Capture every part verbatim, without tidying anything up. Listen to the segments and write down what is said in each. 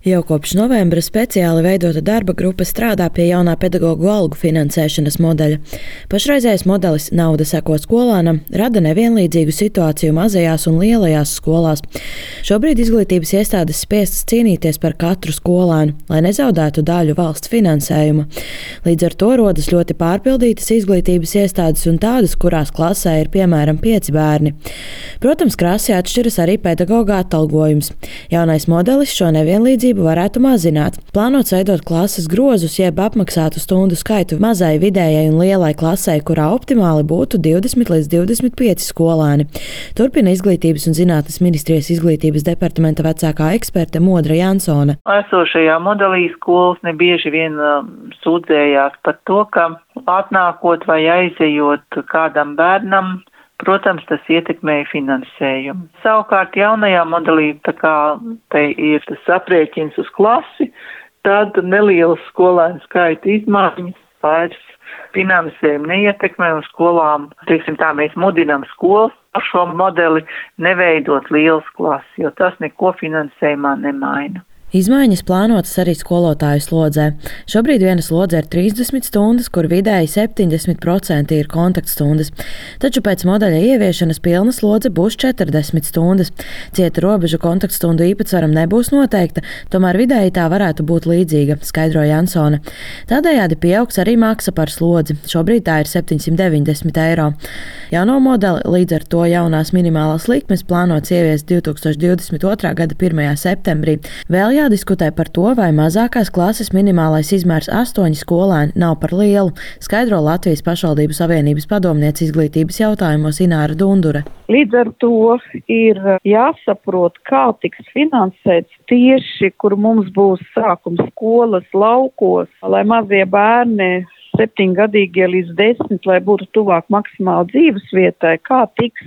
Jau kopš novembra speciāli veidota darba grupa strādā pie jaunā pedagoģu algu finansēšanas modeļa. Pašreizējais modelis nauda seko skolānam rada nevienlīdzīgu situāciju mazajās un lielajās skolās. Šobrīd izglītības iestādes spiestas cīnīties par katru skolēnu, lai nezaudētu daļu valsts finansējuma. Līdz ar to rodas ļoti pārpildītas izglītības iestādes un tādas, kurās klasē ir piemēram pieci bērni. Protams, krasi atšķiras arī pedagoģa atalgojums. Jaunais modelis šo nevienlīdzību varētu mazināt. Plānots veidot klases grozus, jeb apmaksātu stundu skaitu mazai, vidējai un lielai klasei, kurā optimāli būtu divdesmit līdz divdesmit pieci skolēni. Turpina Izglītības un zinātnes ministrijas izglītības departamenta vecākā eksperte Modra Jansone. Esošajā modelī skolas nebieži vien sūdzējās par to, ka atnākot vai aizejot kādam bērnam, protams, tas ietekmēja finansējumu. Savukārt jaunajā modelī, tā kā te ir tas aprēķins uz klasi, tad nelielas skolēnu skaita izmaiņas vairs finansējumu neietekmē un skolām, teiksim tā, mēs mudinām skolas ar šo modeli neveidot lielas klases, jo tas neko finansējumā nemaina. Izmaiņas plānotas arī skolotāju slodzē. Šobrīd viena slodze ir trīsdesmit stundas, kur vidēji septiņdesmit procenti ir kontaktstundas. Taču pēc modeļa ieviešanas pilna slodze būs četrdesmit stundas. Cieta robeža kontaktstundu īpatsvaram nebūs noteikta, tomēr vidēji tā varētu būt līdzīga, skaidro Jansone. Tādējādi pieaugs arī maksa par slodzi. Šobrīd tā ir septiņsimt deviņdesmit eiro. Jauno modeli, līdz ar to jaunās minimālās likmes plānots ieviest divi tūkstoši divdesmit otrā gada pirmajā septembrī. Vēl jādiskutē par to, vai mazākās klases minimālais izmērs astoņi skolēni nav par lielu, skaidro Latvijas pašvaldību savienības padomniece izglītības jautājumos Ināra Dundure. Līdz ar to ir jāsaprot, kā tiks finansēts tieši, kur mums būs sākums skolas laukos, lai mazie bērni septiņgadīgie līdz desmit, lai būtu tuvāk maksimāli dzīves vietai, kā tiks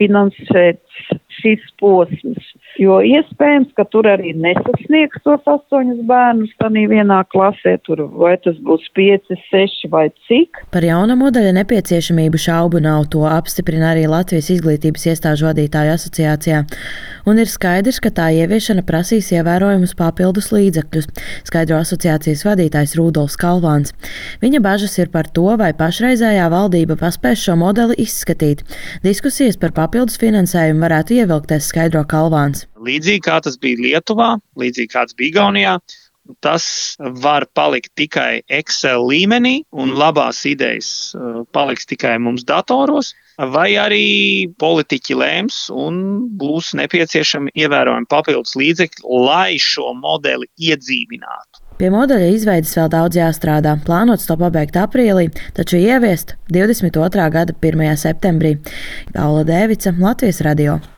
finansēts šis posms. Jo iespējams, ka tur arī nesasniegs tos astoņus bērnus tādā vienā klasē, tur vai tas būs pieci, seši vai cik. Par jauna modeļa nepieciešamību šaubu nav, to apstiprina arī Latvijas izglītības iestāžu vadītāju asociācijā. Un ir skaidrs, ka tā ieviešana prasīs ievērojumus papildus līdzekļus, skaidro asociācijas vadītājs Rudolfs Kalvāns. Viņa bažas ir par to, vai pašreizējā valdība paspēs šo modeli izskatīt. Diskusijas par papildus finansējumu varētu ievilkties, skaidro Kalvāns. Līdzīgi kā tas bija Lietuvā, līdzīgi kā tas bija Igaunijā, tas var palikt tikai Excel līmenī un labās idejas paliks tikai mums datoros, vai arī politiķi lēms un būs nepieciešami ievērojami papildus līdzekļi, lai šo modeli iedzīvinātu. Pie modeļa izveides vēl daudz jāstrādā. Plānots to pabeigt aprīlī, taču ieviest divdesmit otrā gada pirmajā septembrī. Paula Dēvica, Latvijas radio.